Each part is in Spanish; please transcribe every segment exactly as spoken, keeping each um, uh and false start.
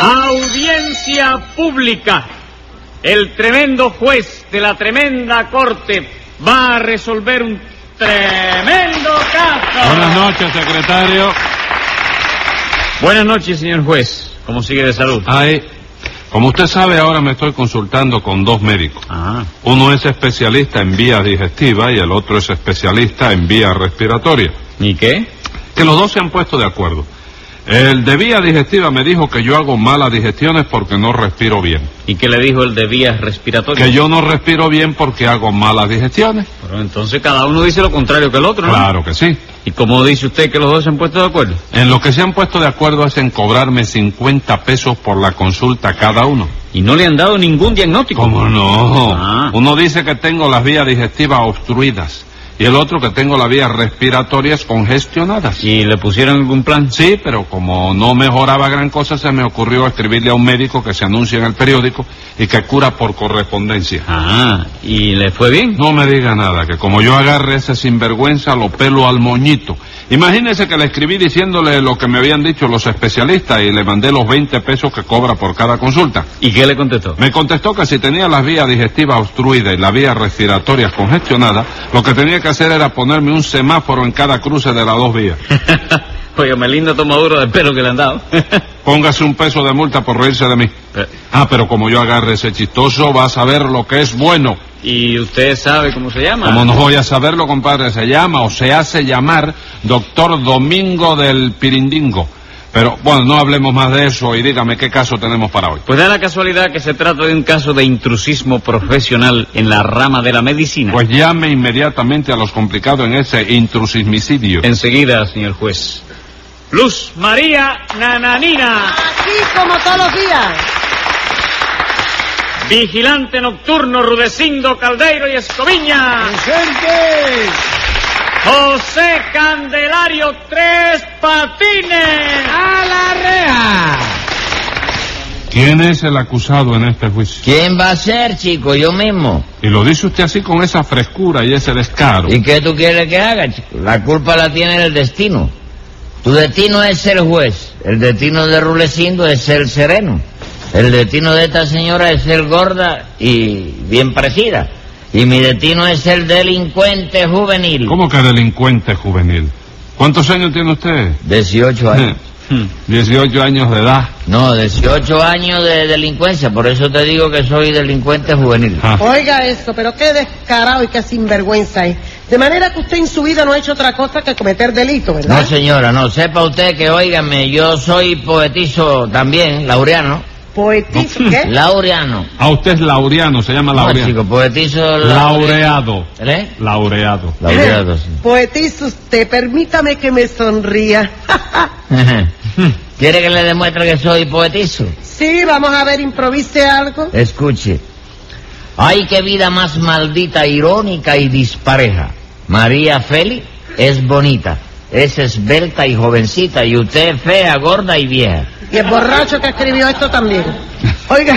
Audiencia pública. El tremendo juez de la tremenda corte va a resolver un tremendo caso. Buenas noches, secretario. Buenas noches, señor juez. ¿Cómo sigue de salud? Ay, como usted sabe, ahora me estoy consultando con dos médicos. Ah. Uno es especialista en vías digestivas y el otro es especialista en vías respiratorias. ¿Y qué? Que los dos se han puesto de acuerdo. El de vía digestiva me dijo que yo hago malas digestiones porque no respiro bien. ¿Y qué le dijo el de vías respiratorias? Que yo no respiro bien porque hago malas digestiones. Pero entonces cada uno dice lo contrario que el otro, ¿no? Claro que sí. ¿Y cómo dice usted que los dos se han puesto de acuerdo? En lo que se han puesto de acuerdo es en cobrarme cincuenta pesos por la consulta cada uno. ¿Y no le han dado ningún diagnóstico? ¿Cómo no? Ah. Uno dice que tengo las vías digestivas obstruidas y el otro que tengo las vías respiratorias congestionadas. ¿Y le pusieron algún plan? Sí, pero como no mejoraba gran cosa, se me ocurrió escribirle a un médico que se anuncia en el periódico y que cura por correspondencia. Ah, ¿y le fue bien? No me diga nada, que como yo agarre ese sinvergüenza, lo pelo al moñito. Imagínese que le escribí diciéndole lo que me habían dicho los especialistas y le mandé los veinte pesos que cobra por cada consulta. ¿Y qué le contestó? Me contestó que si tenía las vías digestivas obstruidas y las vías respiratorias congestionadas, lo que tenía que hacer era ponerme un semáforo en cada cruce de las dos vías. Óigame, lindo tomaduro de pelo que le han dado. Póngase un peso de multa por reírse de mí. Pero, Ah, pero como yo agarre ese chistoso, va a saber lo que es bueno. ¿y usted sabe cómo se llama? Como no voy a saberlo, compadre, se llama o se hace llamar Doctor Domingo del Pirindingo. Pero, bueno, no hablemos más de eso y dígame qué caso tenemos para hoy. Pues da la casualidad que se trata de un caso de intrusismo profesional en la rama de la medicina. Pues llame inmediatamente a los complicados en ese intrusismicidio. Enseguida, señor juez. Luz María Nananina. Aquí como todos los días. Vigilante nocturno Rudecindo Caldeiro y Escoviña. ¡Presente! José Candelario Tres Patines. ¡A la reja! ¿Quién es el acusado en este juicio? ¿Quién va a ser, chico? Yo mismo. Y lo dice usted así con esa frescura y ese descaro. ¿Y qué tú quieres que haga, chico? La culpa la tiene el destino. Tu destino es ser juez. El destino de Rulecindo es ser sereno. El destino de esta señora es ser gorda y bien parecida. Y mi destino es ser delincuente juvenil. ¿Cómo que delincuente juvenil? ¿Cuántos años tiene usted? dieciocho años. dieciocho años de edad. No, dieciocho años de delincuencia. Por eso te digo que soy delincuente juvenil. Ah. Oiga esto, pero qué descarado y qué sinvergüenza es. De manera que usted en su vida no ha hecho otra cosa que cometer delito, ¿verdad? No, señora, no. Sepa usted que, óigame, yo soy poetizo también, laureano. Poetizo, ¿qué? Laureano. Ah, usted es laureano, se llama No, laureano. chico, poetizo... Laureado. ¿Eh? Laureado. Laureado, sí. Poetizo usted, permítame que me sonría. ¿Quiere que le demuestre que soy poetizo? Sí, vamos a ver, improvise algo. Escuche. Ay, qué vida más maldita, irónica y dispareja. María Félix es bonita, es esbelta y jovencita, y usted es fea, gorda y vieja. Y el borracho que escribió esto también. Oiga,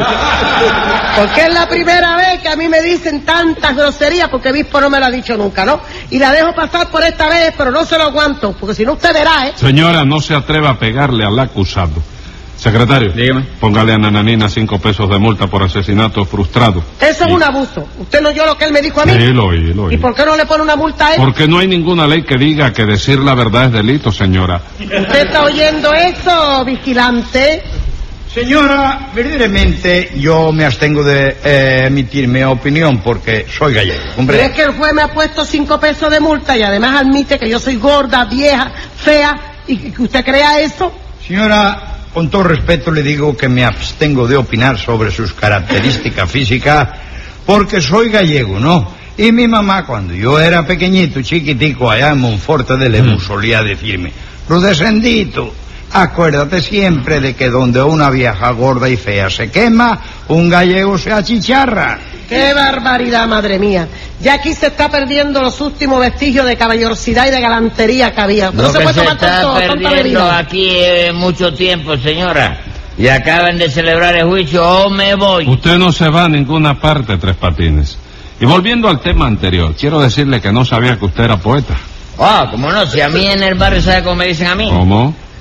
porque es la primera vez que a mí me dicen tantas groserías, porque Bispo no me lo ha dicho nunca, ¿no? Y la dejo pasar por esta vez, pero no se lo aguanto, porque si no usted verá, ¿eh? Señora, no se atreva a pegarle al acusado. Secretario, Dígame. póngale a Nananina cinco pesos de multa por asesinato frustrado. Eso es Y- un abuso. ¿Usted no oyó lo que él me dijo a mí? Sí, lo oí, lo oí. ¿Y por qué no le pone una multa a él? Porque no hay ninguna ley que diga que decir la verdad es delito, señora. ¿Usted está oyendo eso, vigilante? Señora, verdaderamente yo me abstengo de eh, emitir mi opinión porque soy gallego. ¿Crees Hombre, que el juez me ha puesto cinco pesos de multa y además admite que yo soy gorda, vieja, fea y que usted crea eso? señora, con todo respeto le digo que me abstengo de opinar sobre sus características físicas porque soy gallego, ¿no? Y mi mamá, cuando yo era pequeñito, chiquitico, allá en Monforte de Lemus, solía decirme: Rudecendito, acuérdate siempre de que donde una vieja gorda y fea se quema, un gallego se achicharra. ¡Qué barbaridad, madre mía! Ya aquí se está perdiendo los últimos vestigios de caballerosidad y de galantería que había. No Lo se que puede se tomar está tanto, tanta perdiendo bebida. aquí es mucho tiempo, señora. Y acaban de celebrar el juicio, o me voy. Usted no se va a ninguna parte, Tres Patines. Y volviendo al tema anterior, quiero decirle que no sabía que usted era poeta. Ah, ¿cómo no? Si a mí en el barrio, ¿sabe cómo me dicen a mí? ¿Cómo?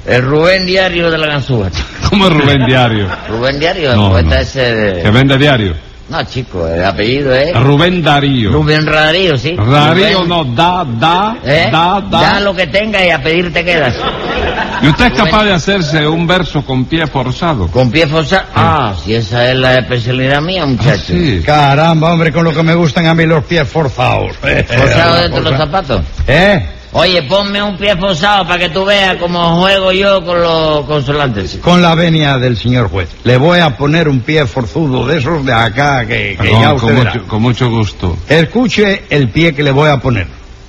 El Rubén Diario de la Ganzúa. ¿Cómo es Rubén Diario? Rubén Diario, No, el poeta no. ese de... ¿Que vende diario? No, chico, el apellido es... Rubén Darío. Rubén Darío, sí. Darío Rubén. no, da, da, ¿Eh? da, da. Da lo que tenga y a pedir te quedas. ¿Y usted es Rubén. capaz de hacerse un verso con pie forzado? Con pie forzado. Ah, si esa es la especialidad mía, muchacho. Ah, sí. Caramba, hombre, con lo que me gustan a mí los pies forzados. Forzado dentro de los zapatos. ¿Eh? Oye, ponme un pie forzado para que tú veas cómo juego yo con los consonantes. Con la venia del señor juez. Le voy a poner un pie forzudo de esos de acá que, que Con, ya con usted verá. mucho, con mucho gusto. Escuche el pie que le voy a poner.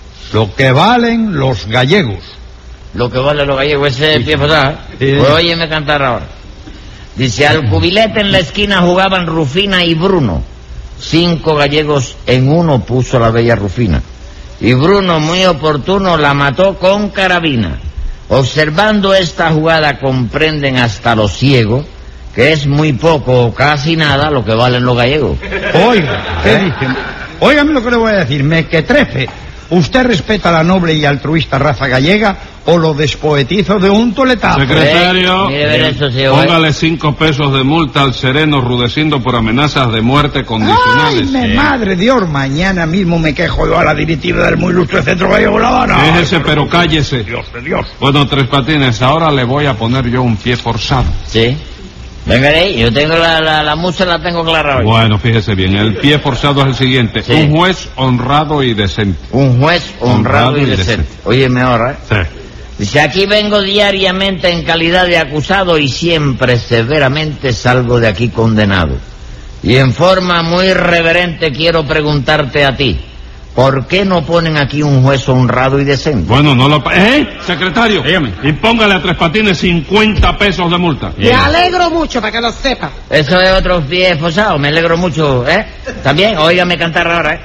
Lo que valen los gallegos. Lo que vale los gallegos, ese es el pie forzado. ¿eh? Sí. Pues óyeme cantar ahora. Dice, al cubilete en la esquina jugaban Rufina y Bruno. Cinco gallegos en uno puso la bella Rufina. Y Bruno, muy oportuno, la mató con carabina. Observando esta jugada comprenden hasta los ciegos que es muy poco o casi nada lo que valen los gallegos. Oiga, ¿qué dice? Óigame lo que le voy a decir, me que trefe. ¿Usted respeta la noble y altruista raza gallega o lo despoetizo de un toletazo? Secretario, Mire, ver eso, señor juez. póngale cinco pesos de multa al sereno Rudecindo por amenazas de muerte condicionales. ¡Ay, mi madre Dios! Mañana mismo me quejo yo a la directiva del muy ilustre Centro Gallego La Habana. Déjese, pero cállese. Dios de Dios. Bueno, Tres Patines, ahora le voy a poner yo un pie forzado. Sí. Venga ahí, yo tengo la, la, la musa la tengo clara hoy. Bueno, fíjese bien, el pie forzado es el siguiente. Sí. Un juez honrado y decente. Un juez honrado, Honrado y y decente. decente. Óyeme ahora, ¿eh? Sí. Dice, aquí vengo diariamente en calidad de acusado y siempre severamente salgo de aquí condenado. Y en forma muy reverente quiero preguntarte a ti, ¿por qué no ponen aquí un juez honrado y decente? Bueno, no lo... pa- ¿Eh? Secretario. Dígame. Y póngale a Tres Patines cincuenta pesos de multa. Me alegro mucho para que lo sepa. Eso es otro pie esposado, me alegro mucho, ¿eh? También, óigame cantar ahora, ¿eh?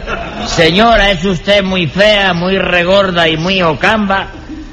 Señora, es usted muy fea, muy regorda y muy ocamba,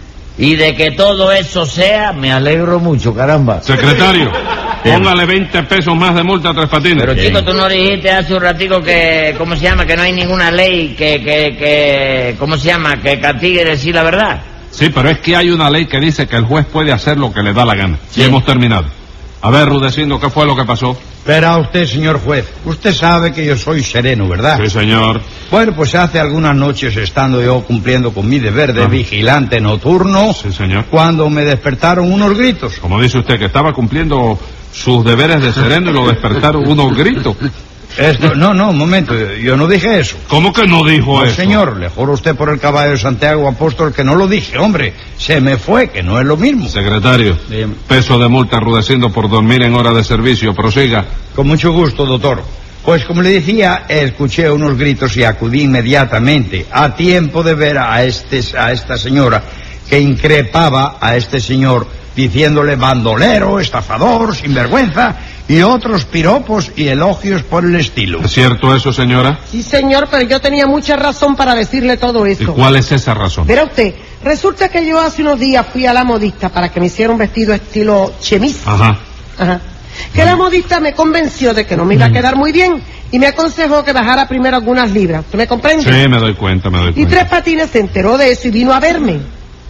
y de que todo eso sea, me alegro mucho, caramba. Secretario, póngale veinte pesos más de multa a Tres Patines. Pero chico, tú no dijiste hace un ratico que, ¿cómo se llama? Que no hay ninguna ley que, que, que, ¿cómo se llama? Que castigue decir la verdad. Sí, pero es que hay una ley que dice que el juez puede hacer lo que le da la gana. Sí. Y hemos terminado. A ver, Rudecindo, ¿qué fue lo que pasó? Verá usted, señor juez, usted sabe que yo soy sereno, ¿verdad? Sí, señor. Bueno, pues hace algunas noches, estando yo cumpliendo con mi deber de Ah. vigilante nocturno, Sí, señor. cuando me despertaron unos gritos. Como dice usted, que estaba cumpliendo sus deberes de sereno y lo despertaron unos gritos. Esto, no, no, un momento, yo no dije eso. ¿Cómo que no dijo No, eso? señor, le juro a usted por el caballo de Santiago Apóstol que no lo dije, hombre, se me fue, que no es lo mismo. Secretario, Dígame. peso de multa Rudecindo por dormir en hora de servicio. Prosiga. Con mucho gusto, doctor. Pues como le decía, escuché unos gritos y acudí inmediatamente, a tiempo de ver a, este, a esta señora que increpaba a este señor diciéndole bandolero, estafador, sinvergüenza y otros piropos y elogios por el estilo. ¿Es cierto eso, señora? Sí, señor, pero yo tenía mucha razón para decirle todo ¿Y eso. cuál es esa razón? Verá usted, resulta que yo hace unos días fui a la modista para que me hiciera un vestido estilo chemise. Ajá. Ajá. Que la modista me convenció de que no me iba a quedar muy bien y me aconsejó que bajara primero algunas libras. ¿Usted me comprende? Sí, me doy cuenta, me doy Y cuenta. Tres Patines se enteró de eso y vino a verme.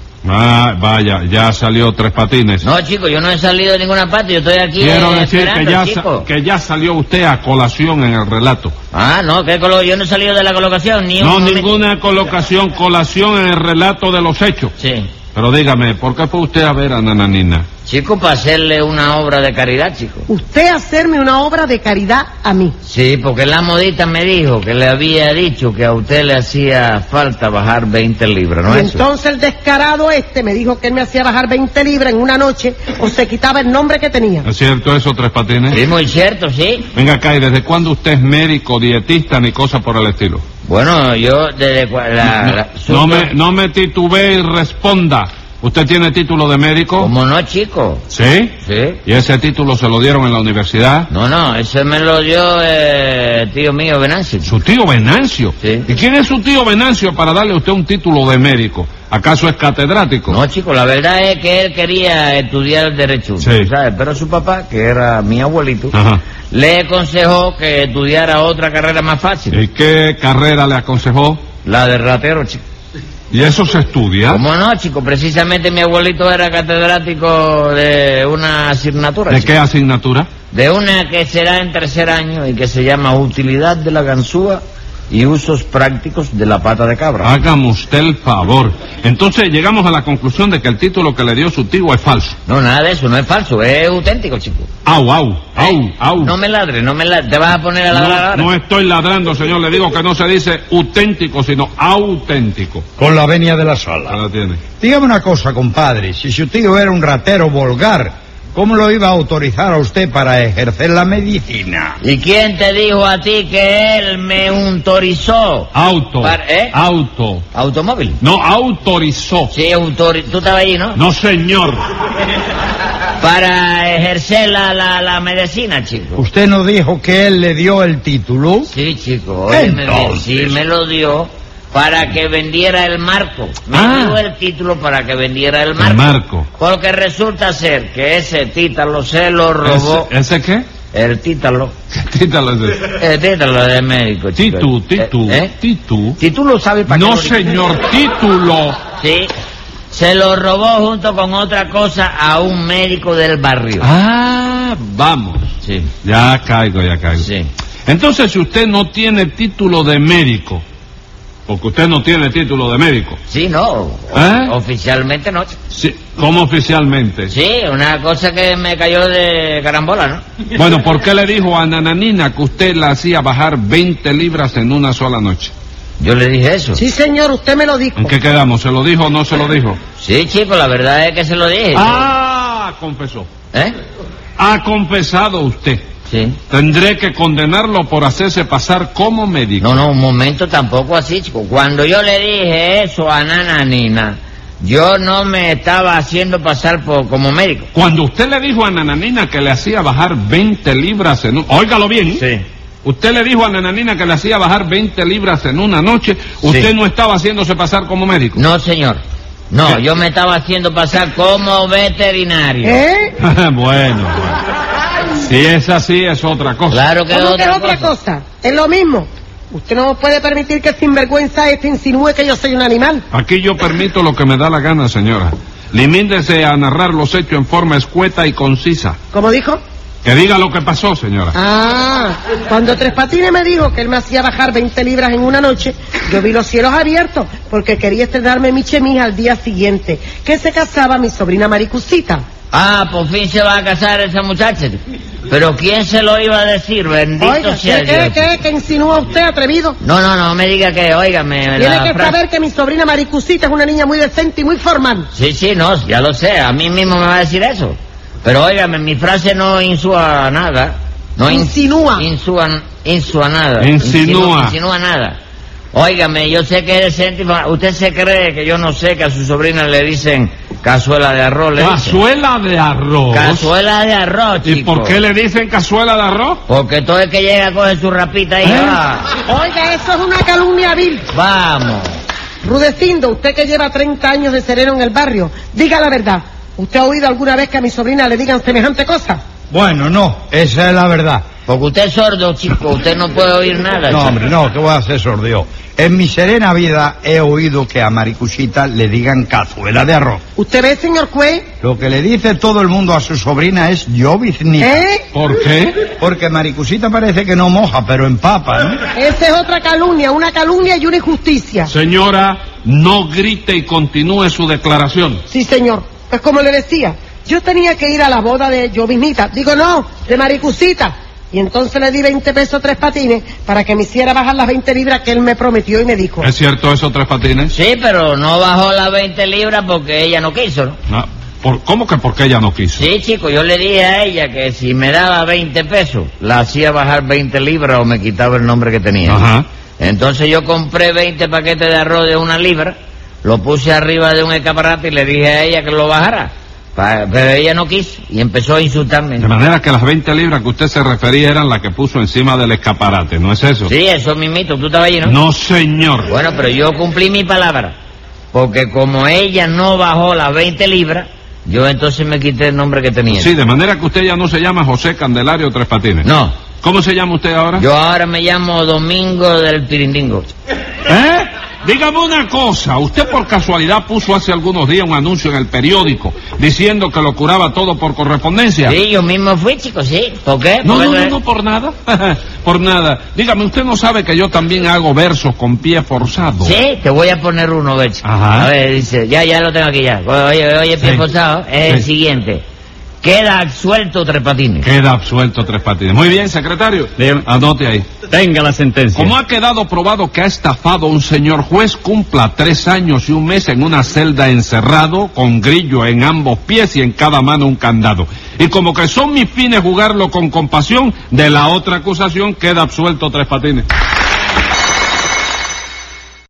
Ah, vaya, ya salió Tres Patines. No, chico, yo no he salido de ninguna parte, yo estoy aquí Quiero eh, decir que esperando, ya, chico. sa- que ya salió usted a colación en el relato. Ah, no, ¿qué colo- yo no he salido de la colocación, ni un No, momento. ninguna colocación, colación en el relato de los hechos. Sí. Pero dígame, ¿por qué fue usted a ver a Nananina? Chico, para hacerle una obra de caridad, chico. Usted hacerme una obra de caridad a mí. Sí, porque la modista me dijo que le había dicho que a usted le hacía falta bajar veinte libras, ¿no y es eso? entonces el descarado este me dijo que él me hacía bajar veinte libras en una noche o se quitaba el nombre que tenía. ¿Es cierto eso, Tres Patines? Sí, muy cierto, sí. Venga acá, ¿y desde cuándo usted es médico, dietista, ni cosa por el estilo? Bueno, yo desde cua- la... la- su- No me, no me titubee y responda. ¿Usted tiene título de médico? ¿Cómo no, chico? ¿Sí? Sí. ¿Y ese título se lo dieron en la universidad? No, no, ese me lo dio eh, tío mío Venancio. Su tío Venancio. Sí. ¿Y quién es su tío Venancio para darle a usted un título de médico? ¿Acaso es catedrático? No, chico, la verdad es que él quería estudiar Derecho, Sí. ¿sabes? Pero su papá, que era mi abuelito, Ajá. le aconsejó que estudiara otra carrera más fácil. ¿Y qué carrera le aconsejó? La de ratero, chico. ¿Y eso se estudia? ¿Cómo no, chico? Precisamente mi abuelito era catedrático de una asignatura. ¿De chico. qué asignatura? De una que será en tercer año y que se llama Utilidad de la ganzúa y usos prácticos de la pata de cabra. Hágame usted el favor. Entonces llegamos a la conclusión de que el título que le dio su tío es falso. No, nada de eso, no es falso, es auténtico, chico. Au, au, au, ¿Eh? au. No me ladres, no me ladres, te vas a poner a ladrar No, ahora. no estoy ladrando, señor. Le digo que no se dice auténtico, sino auténtico. Con la venia de la Ahí sala. la tiene. Dígame una cosa, compadre. Si su tío era un ratero vulgar, ¿cómo lo iba a autorizar a usted para ejercer la medicina? ¿Y quién te dijo a ti que él me autorizó? Auto. Para- ¿eh? Auto. ¿Automóvil? No, autorizó. Sí, autori... tú estabas ahí, ¿no? No, señor. Para ejercer la, la, la medicina, chico. ¿Usted no dijo que él le dio el título? Sí, chico, óyeme bien, Entonces. sí, me lo dio para que vendiera el marco. Me Ah. dio el título para que vendiera el marco. El marco. Porque resulta ser que ese títalo se lo robó. ¿Ese, ese qué? El títalo. ¿Qué título es ese? El títalo de médico, chico. Titu, titu, ¿Eh? ¿Eh? titu. ¿Título sabe para No, qué lo dice? señor, título. Sí. Se lo robó junto con otra cosa a un médico del barrio. Ah, vamos. Sí. Ya caigo, ya caigo. Sí. Entonces, si usted no tiene título de médico, porque usted no tiene título de médico, Sí, no. ¿Eh? Oficialmente no. sí, ¿cómo oficialmente? Sí, una cosa que me cayó de carambola, ¿no? Bueno, ¿por qué le dijo a Nananina que usted la hacía bajar veinte libras en una sola noche? Yo le dije eso. Sí, señor, usted me lo dijo. ¿En qué quedamos? ¿Se lo dijo o no se lo dijo? Sí, chico, la verdad es que se lo dije. Ah, confesó. ¿Eh? Ha confesado usted. Sí. Tendré que condenarlo por hacerse pasar como médico. No, no, un momento tampoco así, chico. Cuando yo le dije eso a Nananina, yo no me estaba haciendo pasar por como médico. Cuando usted le dijo a Nananina que le hacía bajar veinte libras en un... Óigalo bien. Sí. Usted le dijo a Nananina que le hacía bajar veinte libras en una noche. Usted Sí. no estaba haciéndose pasar como médico. No, señor. No, ¿Qué? yo me estaba haciendo pasar como veterinario. ¿Eh? Bueno, si es así es otra cosa. Claro que es ¿Cómo que es otra otra cosa. cosa? Es lo mismo. Usted no puede permitir que sinvergüenza este insinúe que yo soy un animal. Aquí yo permito lo que me da la gana, señora. Limíndese a narrar los hechos en forma escueta y concisa. ¿Cómo dijo? Que diga lo que pasó, señora. Ah, cuando Tres Patines me dijo que él me hacía bajar veinte libras en una noche, yo vi los cielos abiertos porque quería estrenarme mi chemise al día siguiente, que se casaba mi sobrina Maricucita. Ah, por fin se va a casar esa muchacha. Pero ¿quién se lo iba a decir? Bendito Oiga, sea ¿qué, qué, Dios. qué, qué insinúa usted, atrevido? No, no, no me diga que, óigame, Tiene la que frase- saber que mi sobrina Maricucita es una niña muy decente y muy formal. Sí, sí, no, ya lo sé, a mí mismo me va a decir eso. Pero óigame, mi frase no insúa nada. No in- Insinúa. Insúa, insúa nada. Insinúa. Insinúa nada. Óigame, yo sé que es decente. ¿Usted se cree que yo no sé que a su sobrina le dicen cazuela de arroz? Le dicen? Cazuela de arroz. Cazuela de arroz, ¿Y chico. por qué le dicen cazuela de arroz? Porque todo el que llega coge su rapita y ¿Eh? va. Oiga, eso es una calumnia vil. Vamos. Rudecindo, usted que lleva treinta años de sereno en el barrio, diga la verdad. ¿Usted ha oído alguna vez que a mi sobrina le digan semejante cosa? Bueno, no, esa es la verdad. Porque usted es sordo, chico, usted no puede oír nada. No, chico. hombre, no, que voy a hacer sordio. En mi serena vida he oído que a Maricucita le digan cazuela de arroz. ¿Usted ve, señor juez? Lo que le dice todo el mundo a su sobrina es lloviznita. ¿Eh? ¿Por qué? Porque Maricucita parece que no moja, pero empapa, ¿no? Esa es otra calumnia, una calumnia y una injusticia. Señora, no grite y continúe su declaración. Sí, señor. Pues como le decía, yo tenía que ir a la boda de Lloviznita. Digo, no, de Maricucita. Y entonces le di veinte pesos a Tres Patines para que me hiciera bajar las veinte libras que él me prometió y me dijo. ¿Es cierto eso, Tres Patines? Sí, pero no bajó las veinte libras porque ella no quiso, ¿no? Ah, ¿por, ¿Cómo que por qué ella no quiso? Sí, chico, yo le dije a ella que si me daba veinte pesos, la hacía bajar veinte libras o me quitaba el nombre que tenía. Ajá. Entonces yo compré veinte paquetes de arroz de una libra, lo puse arriba de un escaparate y le dije a ella que lo bajara. Pa- Pero ella no quiso y empezó a insultarme. De manera que las veinte libras que usted se refería eran las que puso encima del escaparate, ¿no es eso? Sí, eso mismito, tú estabas allí, ¿no? No, señor. Bueno, pero yo cumplí mi palabra, porque como ella no bajó las veinte libras, yo entonces me quité el nombre que tenía. Sí, de manera que usted ya no se llama José Candelario Tres Patines. No, ¿Cómo se llama usted ahora? yo ahora me llamo Domingo del Pirindingo. ¿Eh? dígame una cosa. Usted por casualidad puso hace algunos días un anuncio en el periódico diciendo que lo curaba todo por correspondencia. Sí, yo mismo fui, chico, sí. ¿Por qué? No, ¿Por no, qué? no, no, por nada. Por nada. Dígame, ¿usted no sabe que yo también hago versos con pie forzado? Sí, te voy a poner uno, de hecho. Ajá. A ver, dice, ya, ya lo tengo aquí ya. Oye, oye, pie Sí. forzado, es el Sí. siguiente. Queda absuelto Tres Patines. Queda absuelto Tres Patines. Muy bien, secretario. Dígame. Anote ahí. Tenga la sentencia. Como ha quedado probado que ha estafado a un señor juez, cumpla tres años y un mes en una celda encerrado, con grillo en ambos pies y en cada mano un candado. Y como que son mis fines jugarlo con compasión, de la otra acusación queda absuelto Tres Patines.